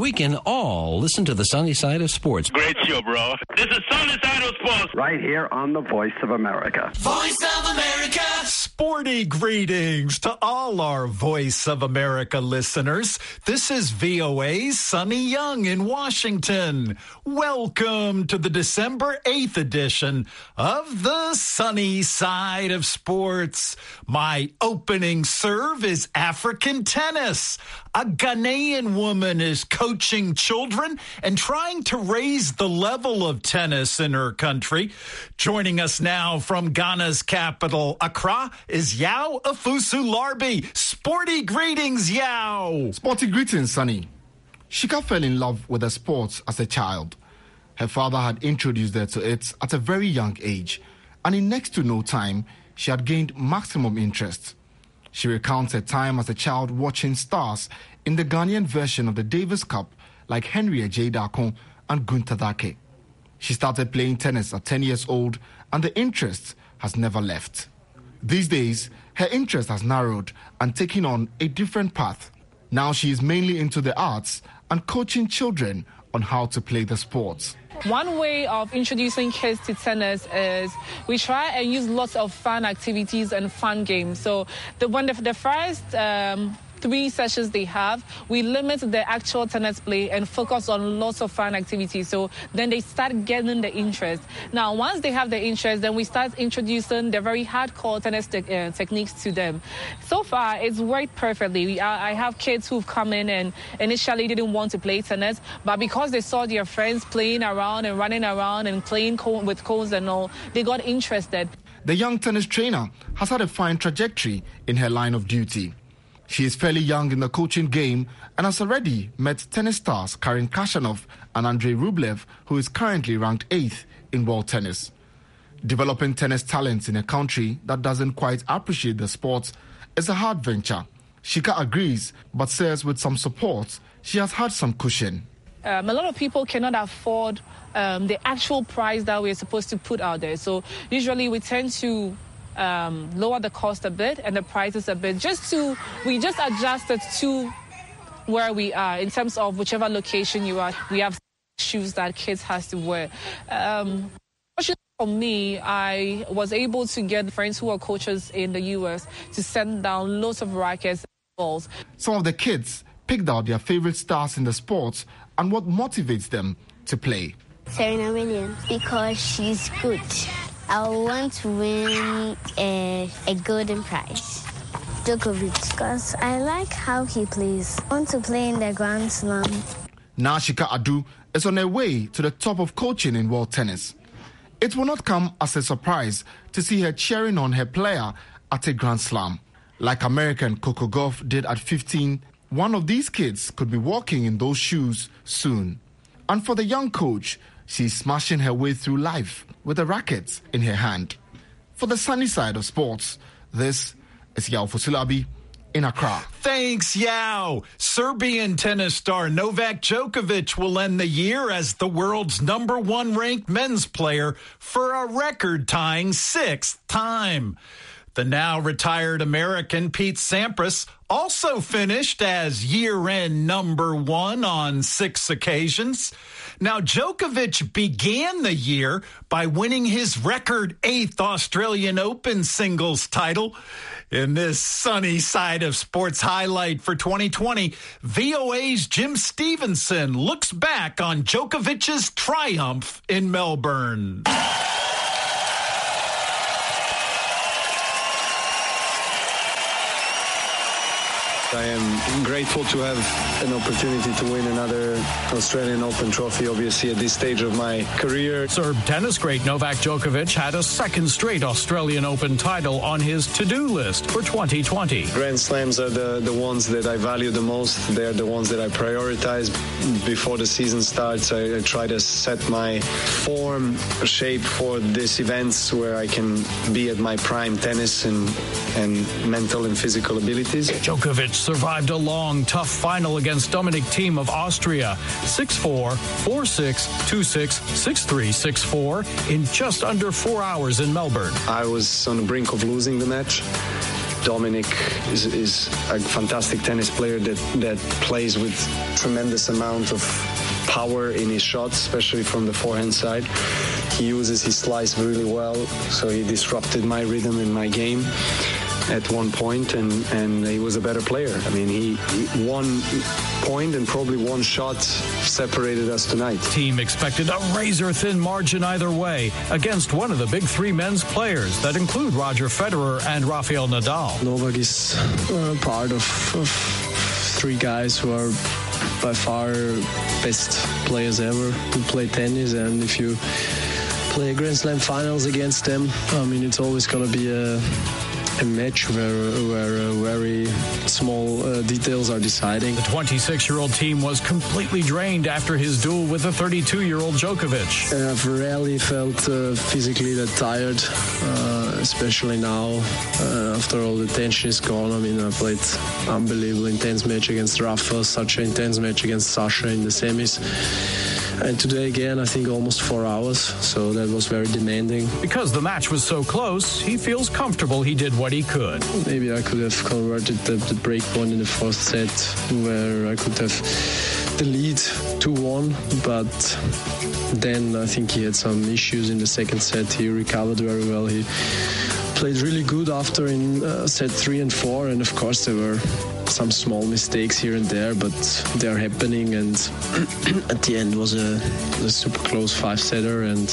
we can all listen to the sunny side of sports. Great show, bro. This is Sunny Side of Sports. Right here on the Voice of America. Voice of America. Sporty greetings to all our Voice of America listeners. This is VOA's Sunny Young in Washington. Welcome to the December 8th edition of the Sunny Side of Sports. My opening serve is African tennis. A Ghanaian woman is coaching children and trying to raise the level of tennis in her country. Joining us now from Ghana's capital, Accra, is Yao Afusu-Larbi. Sporty greetings, Yao. Sporty greetings, Sonny. Shika fell in love with the sports as a child. Her father had introduced her to it at a very young age, and in next to no time, she had gained maximum interest. She recounts her time as a child watching stars in the Ghanaian version of the Davis Cup like Henry Ejei-Dakon and Gunther Dake. She started playing tennis at 10 years old, and the interest has never left. These days, her interest has narrowed and taken on a different path. Now she is mainly into the arts and coaching children on how to play the sports. One way of introducing kids to tennis is we try and use lots of fun activities and fun games. So the first 3 sessions they have, we limit the actual tennis play and focus on lots of fun activities. So then they start getting the interest. Now, once they have the interest, then we start introducing the very hardcore tennis techniques to them. So far, it's worked perfectly. I have kids who've come in and initially didn't want to play tennis, but because they saw their friends playing around and running around and playing with cones and all, they got interested. The young tennis trainer has had a fine trajectory in her line of duty. She is fairly young in the coaching game and has already met tennis stars Karen Khachanov and Andrei Rublev, who is currently ranked 8th in world tennis. Developing tennis talents in a country that doesn't quite appreciate the sport is a hard venture. Shika agrees, but says with some support, she has had some cushion. A lot of people cannot afford the actual price that we're supposed to put out there. So usually we tend to lower the cost a bit and the prices a bit. We just adjust it to where we are in terms of whichever location you are. We have shoes that kids has to wear. Fortunately for me, I was able to get friends who are coaches in the US to send down lots of rackets and balls. Some of the kids picked out their favorite stars in the sports and what motivates them to play. Serena Williams, because she's good. I want to win a golden prize. Djokovic, because I like how he plays. I want to play in the Grand Slam. Now Shika Adu is on her way to the top of coaching in world tennis. It will not come as a surprise to see her cheering on her player at a Grand Slam. Like American Coco Gauff did at 15, one of these kids could be walking in those shoes soon. And for the young coach, she's smashing her way through life with a racket in her hand. For the sunny side of sports, this is Yao Afusu-Larbi in Accra. Thanks, Yao. Serbian tennis star Novak Djokovic will end the year as the world's #1 ranked men's player for a record-tying 6th time. The now retired American Pete Sampras also finished as year-end #1 on 6 occasions. Now, Djokovic began the year by winning his record 8th Australian Open singles title. In this sunny side of sports highlight for 2020, VOA's Jim Stevenson looks back on Djokovic's triumph in Melbourne. I am grateful to have an opportunity to win another Australian Open trophy, obviously, at this stage of my career. Serb tennis great Novak Djokovic had a 2nd straight Australian Open title on his to-do list for 2020. Grand Slams are the ones that I value the most. They're the ones that I prioritize. Before the season starts, I try to set my form shape for these events where I can be at my prime tennis and mental and physical abilities. Djokovic survived a long, tough final against Dominic Thiem of Austria, 6-4, 4-6, 2-6, 6-3, 6-4 in just under 4 hours in Melbourne. I was on the brink of losing the match. Dominic is a fantastic tennis player that plays with tremendous amount of power in his shots, especially from the forehand side. He uses his slice really well, so he disrupted my rhythm in my game at one point, and he was a better player. I mean, he one point and probably one shot separated us tonight. Team expected a razor-thin margin either way against one of the big three men's players that include Roger Federer and Rafael Nadal. Novak is part of three guys who are by far best players ever to play tennis, and if you play Grand Slam finals against them, I mean, it's always going to be a match where very small details are deciding. The 26-year-old team was completely drained after his duel with the 32-year-old Djokovic. I've rarely felt physically that tired, especially now after all the tension is gone. I mean, I played unbelievable intense match against Rafa, such an intense match against Sasha in the semis. And today again, I think almost 4 hours, so that was very demanding. Because the match was so close, he feels comfortable he did what he could. Maybe I could have converted the break point in the fourth set, where I could have the lead 2-1, but then I think he had some issues in the second set. He recovered very well. He played really good after in set 3 and 4, and of course there were some small mistakes here and there, but they're happening, and at the end was a super close 5-setter, and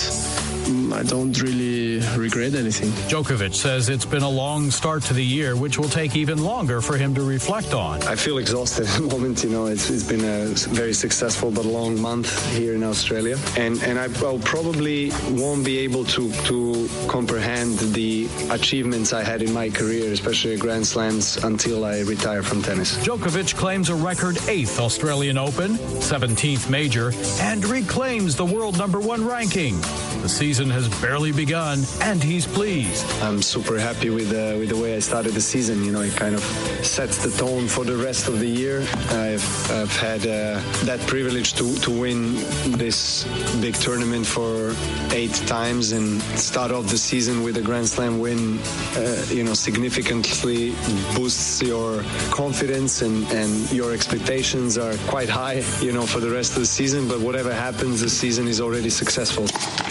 I don't really regret anything. Djokovic says it's been a long start to the year, which will take even longer for him to reflect on. I feel exhausted at the moment. You know, it's been a very successful but long month here in Australia, and I probably won't be able to comprehend the achievements I had in my career, especially at Grand Slams, until I retire from tennis. Djokovic claims a record 8th Australian Open, 17th major, and reclaims the world #1 ranking. The season has barely begun, and he's pleased. I'm super happy with the way I started the season. You know, it kind of sets the tone for the rest of the year. I've had that privilege to win this big tournament for 8 times and start off the season with a Grand Slam win. Significantly boosts your confidence, and your expectations are quite high, for the rest of the season. But whatever happens, the season is already successful.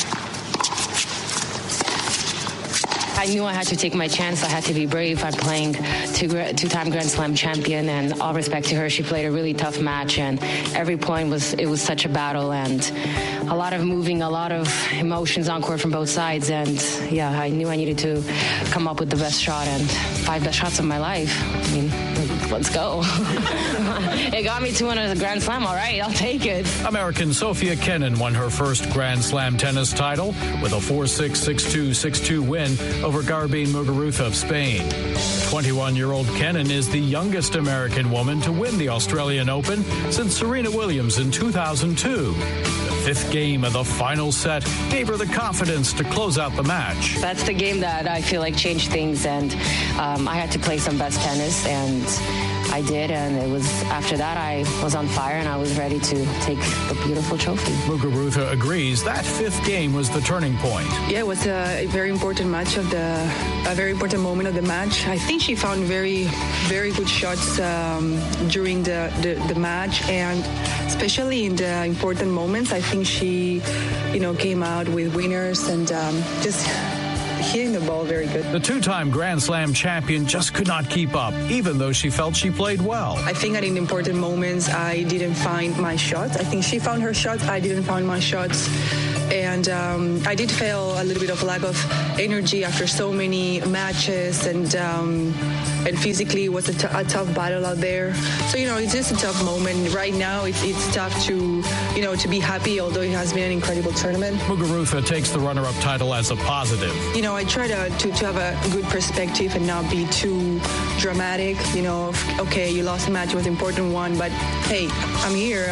I knew I had to take my chance. I had to be brave. I'm playing two-time Grand Slam champion, and all respect to her, she played a really tough match, and every point was such a battle, and a lot of moving, a lot of emotions on court from both sides, and yeah, I knew I needed to come up with the best shot, and 5 best shots of my life. I mean, let's go. It got me to win a Grand Slam. All right, I'll take it. American Sofia Kenin won her first Grand Slam tennis title with a 4-6, 6-2, 6-2 win over Garbine Muguruza of Spain. 21-year-old Kenin is the youngest American woman to win the Australian Open since Serena Williams in 2002. The 5th game of the final set gave her the confidence to close out the match. That's the game that I feel like changed things, and I had to play some best tennis, and I did, and it was after that I was on fire and I was ready to take the beautiful trophy. Muguruza agrees that 5th game was the turning point. Yeah, it was a very important match a very important moment of the match. I think she found very, very good shots during the match, and especially in the important moments, I think she, came out with winners and just hitting the ball very good. The 2-time Grand Slam champion just could not keep up, even though she felt she played well. I think that in important moments, I didn't find my shots. I think she found her shots. I didn't find my shots. And I did feel a little bit of lack of energy after so many matches, and physically it was a tough battle out there. So, it's just a tough moment. Right now, it's tough to be happy, although it has been an incredible tournament. Muguruza takes the runner-up title as a positive. I try to have a good perspective and not be too dramatic. Okay, you lost a match, it was an important one, but hey, I'm here.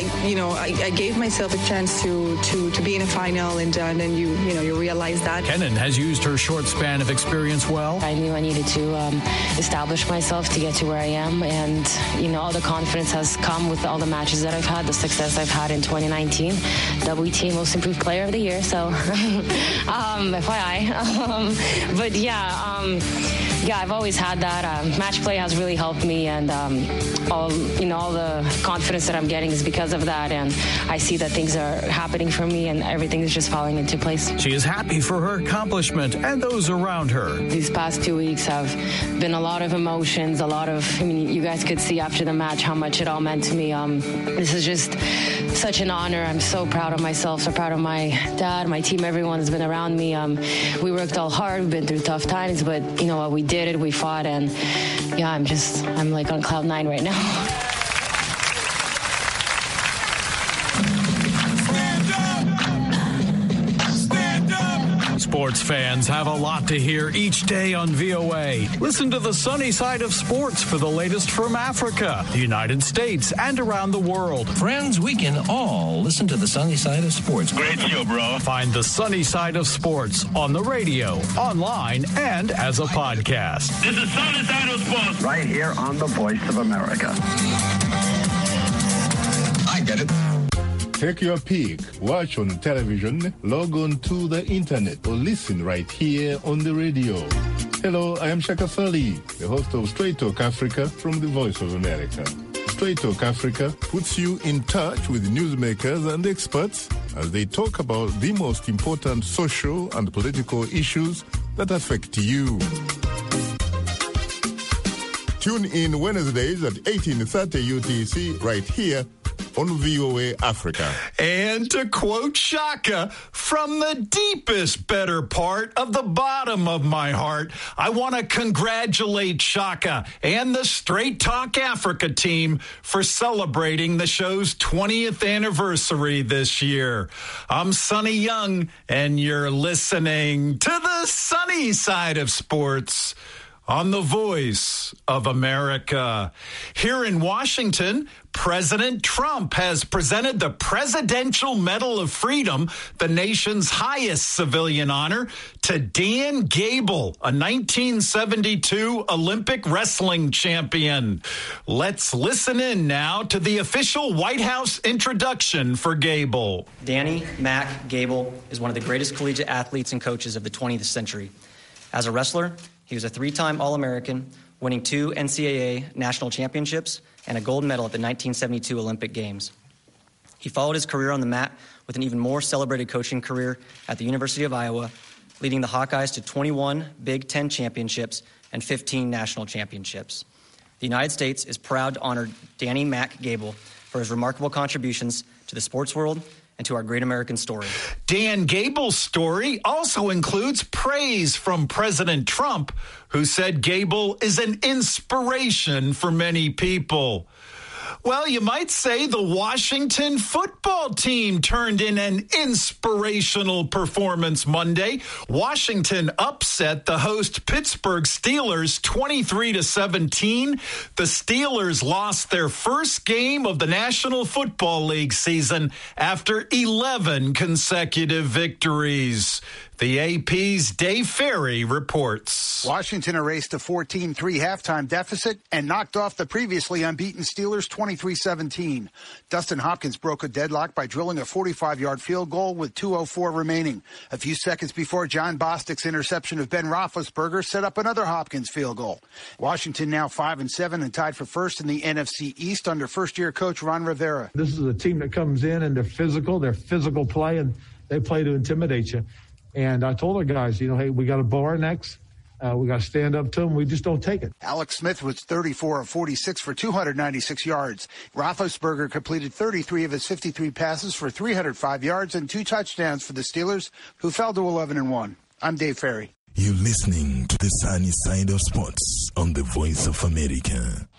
I gave myself a chance to be in a final, and then you realize that. Kenin has used her short span of experience well. I knew I needed to establish myself to get to where I am, and all the confidence has come with all the matches that I've had, the success I've had in 2019, WTA Most Improved Player of the Year, so FYI. But yeah, Yeah, I've always had that. Match play has really helped me, and all the confidence that I'm getting is because of that. And I see that things are happening for me, and everything is just falling into place. She is happy for her accomplishment and those around her. These past 2 weeks have been a lot of emotions, you guys could see after the match how much it all meant to me. This is just such an honor. I'm so proud of myself, so proud of my dad, my team, everyone has been around me. We worked all hard. We've been through tough times, but you know what? We did it. We fought, and yeah, I'm like on cloud 9 right now. Sports fans have a lot to hear each day on VOA. Listen to the sunny side of sports for the latest from Africa, the United States, and around the world. Friends, we can all listen to the sunny side of sports. Great show, bro. Find the sunny side of sports on the radio, online, and as a podcast. This is Sunny Side of Sports. Right here on the Voice of America. I get it. Take your pick, watch on television, log on to the internet, or listen right here on the radio. Hello, I am Shaka Sali, the host of Straight Talk Africa from the Voice of America. Straight Talk Africa puts you in touch with newsmakers and experts as they talk about the most important social and political issues that affect you. Tune in Wednesdays at 18:30 UTC right here on VOA Africa. And to quote Shaka, from the deepest better part of the bottom of my heart, I want to congratulate Shaka and the Straight Talk Africa team for celebrating the show's 20th anniversary this year. I'm Sonny Young, and you're listening to the sunny side of sports on the Voice of America. Here in Washington, President Trump has presented the Presidential Medal of Freedom, the nation's highest civilian honor, to Dan Gable, a 1972 Olympic wrestling champion. Let's listen in now to the official White House introduction for Gable. Danny Mac Gable is one of the greatest collegiate athletes and coaches of the 20th century. As a wrestler, he was a 3-time All-American, winning 2 NCAA national championships and a gold medal at the 1972 Olympic Games. He followed his career on the mat with an even more celebrated coaching career at the University of Iowa, leading the Hawkeyes to 21 Big Ten championships and 15 national championships. The United States is proud to honor Danny Mac Gable for his remarkable contributions to the sports world and to our great American story. Dan Gable's story also includes praise from President Trump, who said Gable is an inspiration for many people. Well, you might say the Washington football team turned in an inspirational performance Monday. Washington upset the host Pittsburgh Steelers 23-17. The Steelers lost their first game of the National Football League season after 11 consecutive victories. The AP's Dave Ferry reports. Washington erased a 14-3 halftime deficit and knocked off the previously unbeaten Steelers 23-17. Dustin Hopkins broke a deadlock by drilling a 45-yard field goal with 2:04 remaining. A few seconds before John Bostic's interception of Ben Roethlisberger set up another Hopkins field goal. Washington now 5-7 and tied for first in the NFC East under first-year coach Ron Rivera. This is a team that comes in and they're physical play, and they play to intimidate you. And I told our guys, hey, we got to bow our necks. We got to stand up to them. We just don't take it. Alex Smith was 34 of 46 for 296 yards. Roethlisberger completed 33 of his 53 passes for 305 yards and 2 touchdowns for the Steelers, who fell to 11-1. I'm Dave Ferry. You're listening to the sunny side of sports on the Voice of America.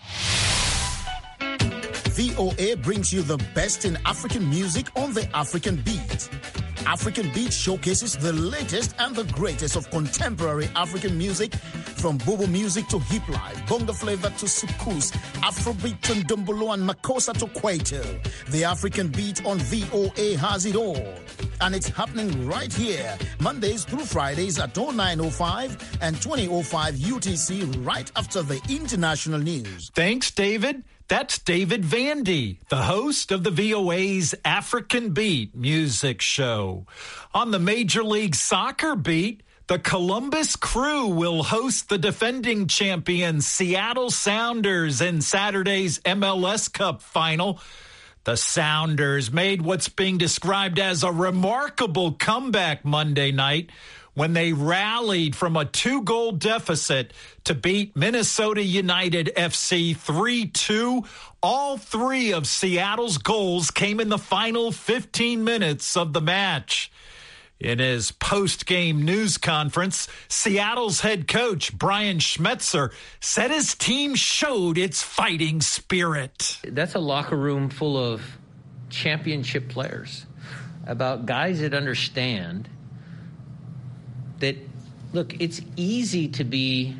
VOA brings you the best in African music on the African Beat. African Beat showcases the latest and the greatest of contemporary African music, from Bobo music to hip life, bongo flavor to soukous, Afrobeat to Ndombolo and Makossa to Kwaito. The African Beat on VOA has it all. And it's happening right here, Mondays through Fridays at 09:05 and 20:05 UTC, right after the international news. Thanks, David. That's David Vandy, the host of the VOA's African Beat music show. On the Major League Soccer beat, The Columbus Crew will host the defending champion Seattle Sounders in Saturday's MLS Cup final. The Sounders made what's being described as a remarkable comeback Monday night when they rallied from a 2-goal deficit to beat Minnesota United FC 3-2. All 3 of Seattle's goals came in the final 15 minutes of the match. In his post-game news conference, Seattle's head coach, Brian Schmetzer, said his team showed its fighting spirit. That's a locker room full of championship players, about guys that understand that, look, it's easy to be,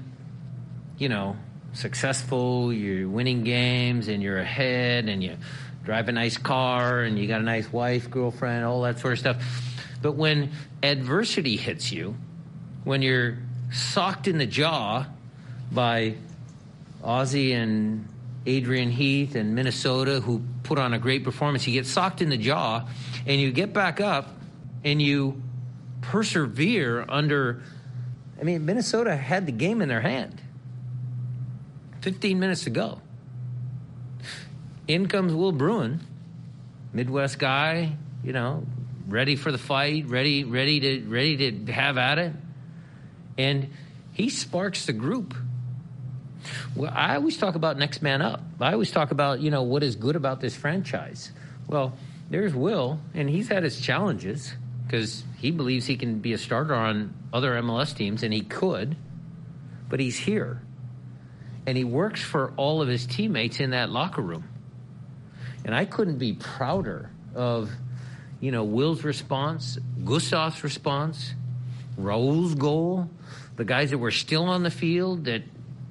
successful, you're winning games and you're ahead and you drive a nice car and you got a nice wife, girlfriend, all that sort of stuff. But when adversity hits you, when you're socked in the jaw by Ozzy and Adrian Heath and Minnesota, who put on a great performance, you get socked in the jaw and you get back up and you persevere under, Minnesota had the game in their hand. 15 minutes to go. In comes Will Bruin, Midwest guy, ready for the fight, ready to have at it. And he sparks the group. Well, I always talk about next man up. I always talk about, what is good about this franchise. Well, there's Will, and he's had his challenges because he believes he can be a starter on other MLS teams, and he could, but he's here. And he works for all of his teammates in that locker room. And I couldn't be prouder of Will's response, Gustav's response, Raul's goal, the guys that were still on the field that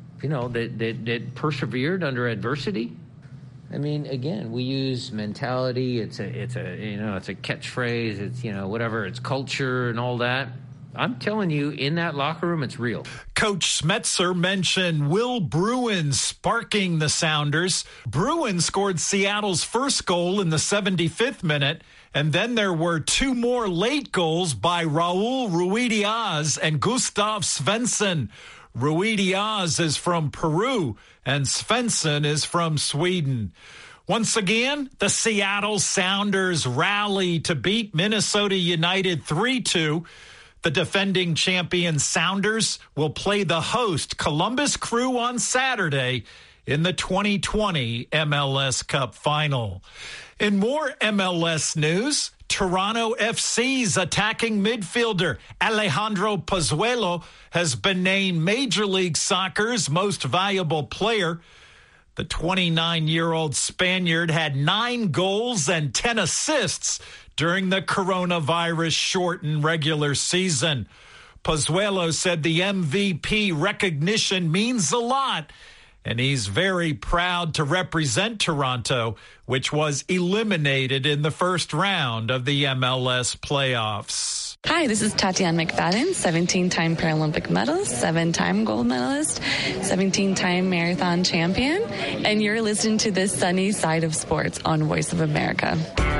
persevered under adversity. Again, we use mentality. It's a catchphrase. It's whatever. It's culture and all that. I'm telling you, in that locker room, it's real. Coach Schmetzer mentioned Will Bruin sparking the Sounders. Bruin scored Seattle's first goal in the 75th minute. And then there were 2 more late goals by Raul Ruidiaz and Gustav Svensson. Ruidiaz is from Peru and Svensson is from Sweden. Once again, the Seattle Sounders rally to beat Minnesota United 3-2. The defending champion Sounders will play the host Columbus Crew on Saturday in the 2020 MLS Cup final. In more MLS news, Toronto FC's attacking midfielder Alejandro Pozuelo has been named Major League Soccer's most valuable player. The 29-year-old Spaniard had 9 goals and 10 assists during the coronavirus-shortened regular season. Pozuelo said the MVP recognition means a lot, and he's very proud to represent Toronto, which was eliminated in the first round of the MLS playoffs. Hi, this is Tatiana McFadden, 17-time Paralympic medalist, 7-time gold medalist, 17-time marathon champion, and you're listening to the Sunny Side of Sports on Voice of America.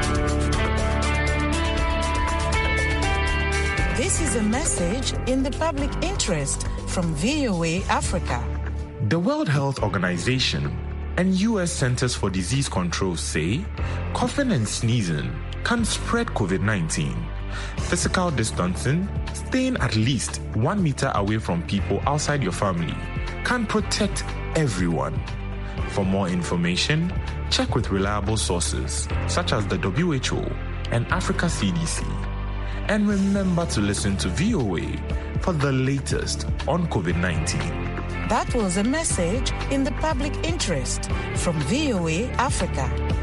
This is a message in the public interest from VOA Africa. The World Health Organization and U.S. Centers for Disease Control say coughing and sneezing can spread COVID-19. Physical distancing, staying at least 1 meter away from people outside your family, can protect everyone. For more information, check with reliable sources such as the WHO and Africa CDC. And remember to listen to VOA for the latest on COVID-19. That was a message in the public interest from VOA Africa.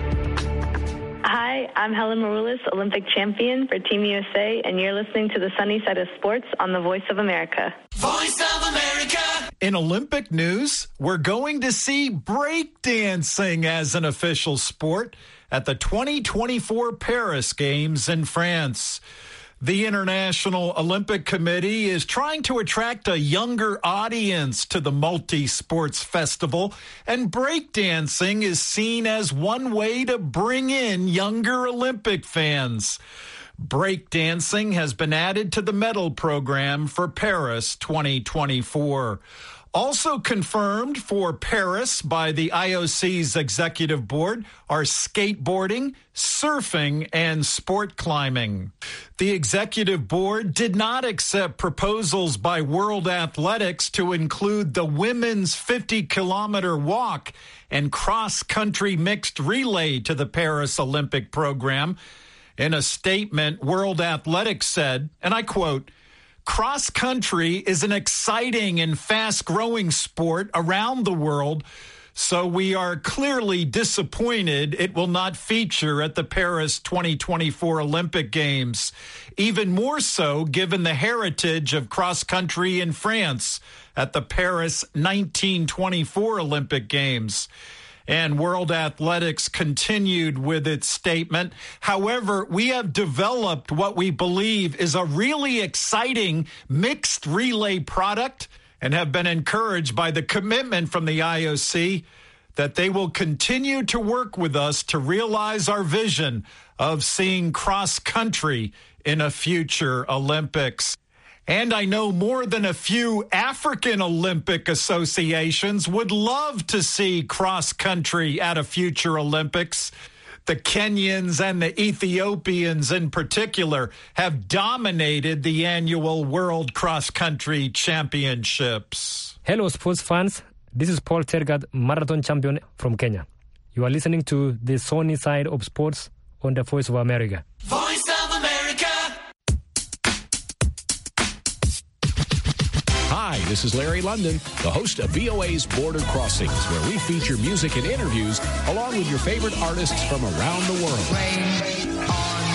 Hi, I'm Helen Maroulis, Olympic champion for Team USA, and you're listening to the Sunny Side of Sports on the Voice of America. Voice of America! In Olympic news, we're going to see breakdancing as an official sport at the 2024 Paris Games in France. The International Olympic Committee is trying to attract a younger audience to the multi-sports festival, and breakdancing is seen as one way to bring in younger Olympic fans. Breakdancing has been added to the medal program for Paris 2024. Also confirmed for Paris by the IOC's executive board are skateboarding, surfing, and sport climbing. The executive board did not accept proposals by World Athletics to include the women's 50-kilometer walk and cross-country mixed relay to the Paris Olympic program. In a statement, World Athletics said, and I quote, "Cross-country is an exciting and fast-growing sport around the world, so we are clearly disappointed it will not feature at the Paris 2024 Olympic Games, even more so given the heritage of cross-country in France at the Paris 1924 Olympic Games." And World Athletics continued with its statement. However, we have developed what we believe is a really exciting mixed relay product and have been encouraged by the commitment from the IOC that they will continue to work with us to realize our vision of seeing cross-country in a future Olympics. And I know more than a few African Olympic associations would love to see cross-country at a future Olympics. The Kenyans and the Ethiopians in particular have dominated the annual World Cross-Country Championships. Hello, sports fans. This is Paul Tergat, marathon champion from Kenya. You are listening to the Sunny Side of Sports on the Voice of America. Voice of America. Hi, this is Larry London, the host of VOA's Border Crossings, where we feature music and interviews along with your favorite artists from around the world.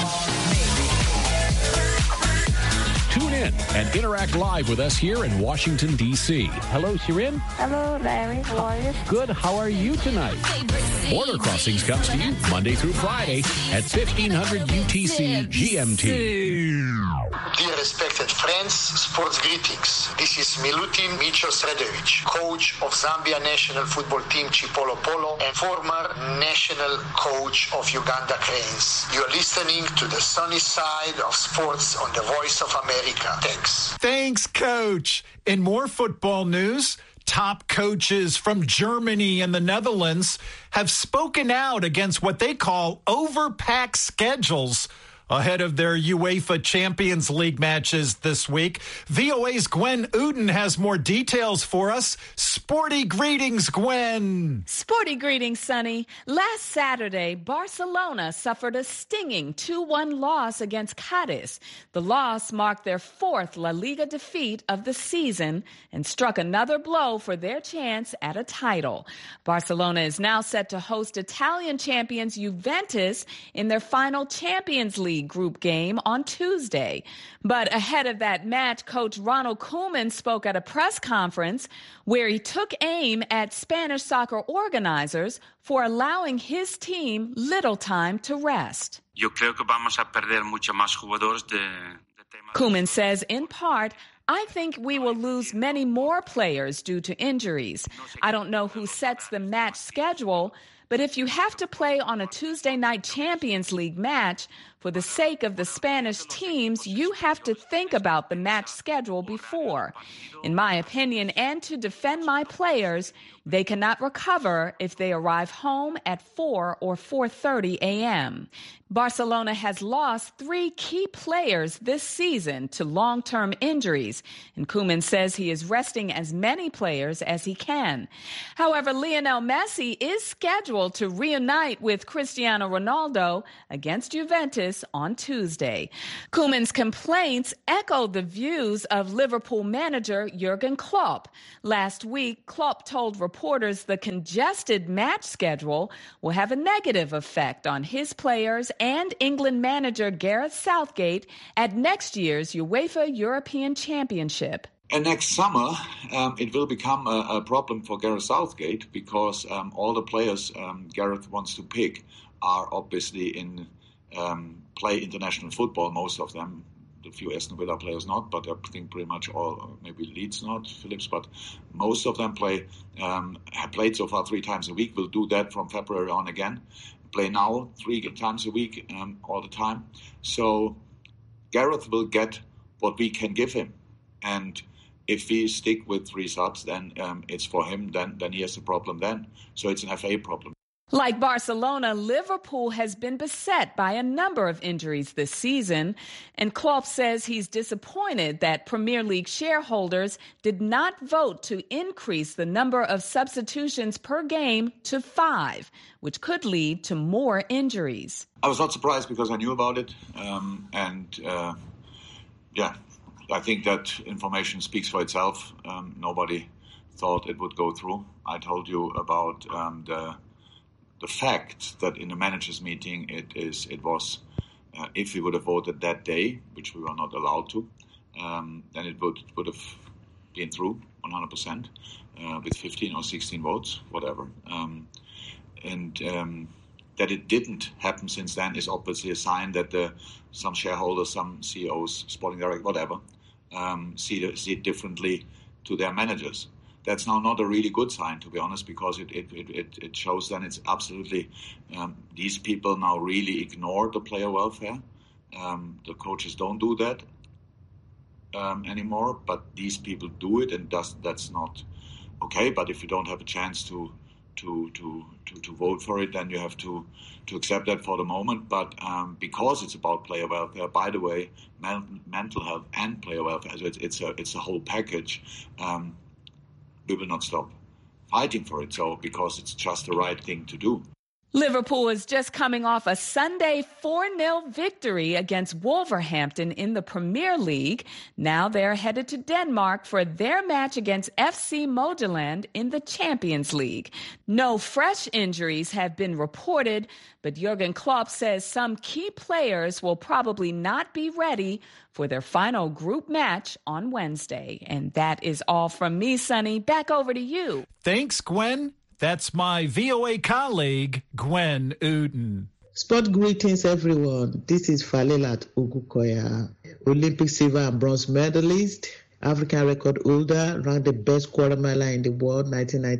Tune in and interact live with us here in Washington, D.C. Hello, Shirin. Hello, Larry. How are you? Good. How are you tonight? Border Crossings comes to you Monday through Friday at 1500 UTC GMT. Dear respected friends, sports greetings. This is Milutin Micho Sredovic, coach of Zambia national football team Chipolo Polo and former national coach of Uganda Cranes. You're listening to the Sunny Side of Sports on the Voice of America. Thanks. Thanks, Coach. In more football news, top coaches from Germany and the Netherlands have spoken out against what they call overpacked schedules ahead of their UEFA Champions League matches this week. VOA's Gwen Uden has more details for us. Sporty greetings, Gwen. Sporty greetings, Sonny. Last Saturday, Barcelona suffered a stinging 2-1 loss against Cadiz. The loss marked their fourth La Liga defeat of the season and struck another blow for their chance at a title. Barcelona is now set to host Italian champions Juventus in their final Champions League group game on Tuesday. But ahead of that match, Coach Ronald Koeman spoke at a press conference where he took aim at Spanish soccer organizers for allowing his team little time to rest. Koeman says, in part, I think we will lose many more players due to injuries. I don't know who sets the match schedule, but if you have to play on a Tuesday night Champions League match, for the sake of the Spanish teams, you have to think about the match schedule before. In my opinion, and to defend my players, they cannot recover if they arrive home at 4 or 4:30 a.m. Barcelona has lost 3 key players this season to long-term injuries, and Koeman says he is resting as many players as he can. However, Lionel Messi is scheduled to reunite with Cristiano Ronaldo against Juventus on Tuesday. Koeman's complaints echoed the views of Liverpool manager Jurgen Klopp. Last week, Klopp told reporters the congested match schedule will have a negative effect on his players and England manager Gareth Southgate at next year's UEFA European Championship. And next summer, it will become a problem for Gareth Southgate because all the players Gareth wants to pick are obviously in play international football, most of them. The few Aston Villa players not, but I think pretty much all, maybe Leeds not, Phillips, but most of them have played so far 3 times a week, will do that from February on again. Play now 3 times a week all the time. So Gareth will get what we can give him. And if we stick with 3 subs, then it's for him, then he has a problem then. So it's an FA problem. Like Barcelona, Liverpool has been beset by a number of injuries this season, and Klopp says he's disappointed that Premier League shareholders did not vote to increase the number of substitutions per game to 5, which could lead to more injuries. I was not surprised because I knew about it, I think that information speaks for itself. Nobody thought it would go through. I told you about the fact that in the managers' meeting it was if we would have voted that day, which we were not allowed to, then it would have been through 100% with 15 or 16 votes, whatever. That it didn't happen since then is obviously a sign that some shareholders, some CEOs, sporting directors, whatever, see it differently to their managers. That's now not a really good sign, to be honest, because it shows then it's absolutely these people now really ignore the player welfare. The coaches don't do that anymore, but these people do it, and that's not okay. But if you don't have a chance to vote for it, then you have to accept that for the moment. But because it's about player welfare, by the way, mental health and player welfare, so it's a whole package. We will not stop fighting for it, because it's just the right thing to do. Liverpool is just coming off a Sunday 4-0 victory against Wolverhampton in the Premier League. Now they're headed to Denmark for their match against FC Midtjylland in the Champions League. No fresh injuries have been reported, but Jurgen Klopp says some key players will probably not be ready for their final group match on Wednesday. And that is all from me, Sonny. Back over to you. Thanks, Gwen. That's my VOA colleague, Gwen Uden. Sport greetings, everyone. This is Falelat Ugukoya, Olympic silver and bronze medalist, African record holder, ranked the best quarter miler in the world,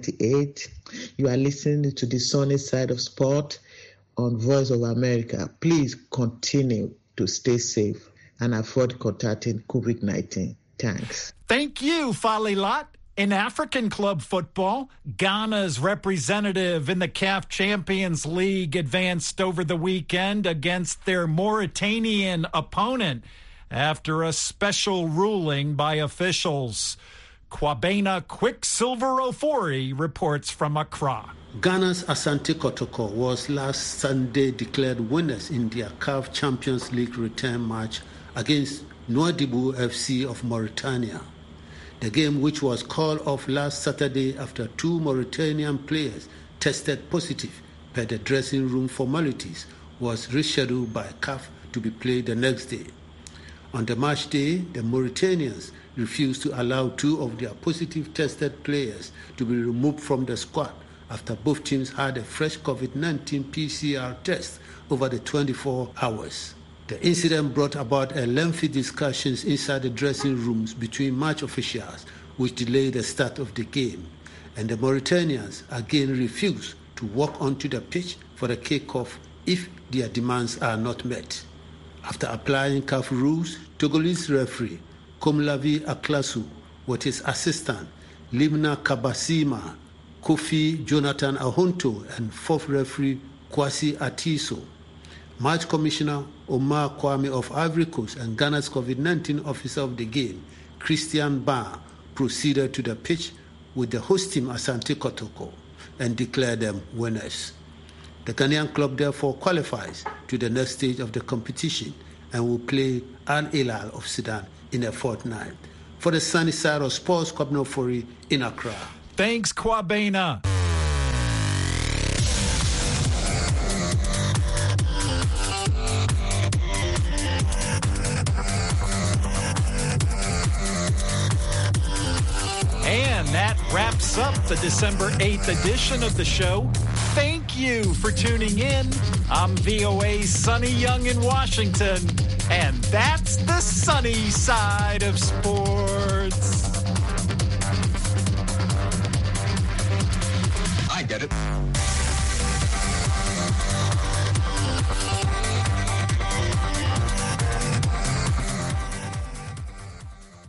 1998. You are listening to the sunny side of sport on Voice of America. Please continue to stay safe and avoid contacting COVID-19. Thanks. Thank you, Falelat. In African club football, Ghana's representative in the CAF Champions League advanced over the weekend against their Mauritanian opponent after a special ruling by officials. Kwabena Quicksilver Ofori reports from Accra. Ghana's Asante Kotoko was last Sunday declared winners in their CAF Champions League return match against Nouadhibou FC of Mauritania. The game, which was called off last Saturday after 2 Mauritanian players tested positive per the dressing room formalities, was rescheduled by CAF to be played the next day. On the match day, the Mauritanians refused to allow 2 of their positive tested players to be removed from the squad after both teams had a fresh COVID-19 PCR test over the 24 hours. The incident brought about a lengthy discussions inside the dressing rooms between match officials, which delayed the start of the game. And the Mauritanians again refused to walk onto the pitch for the kickoff if their demands are not met. After applying CAF rules, Togolese referee Komlavi Aklasu, with his assistant Limna Kabasima, Kofi Jonathan Ahonto, and 4th referee Kwasi Atiso, Match Commissioner Omar Kwame of Ivory Coast, and Ghana's COVID-19 officer of the game, Christian Ba, proceeded to the pitch with the host team Asante Kotoko and declared them winners. The Ghanaian club therefore qualifies to the next stage of the competition and will play Al Hilal of Sudan in a fortnight. For the sunny side of sports, Kwabena Ofori in Accra. Thanks, Kwabena. And that wraps up the December 8th edition of the show. Thank you for tuning in. I'm VOA's Sonny Young in Washington, and that's the sunny side of sports. I get it.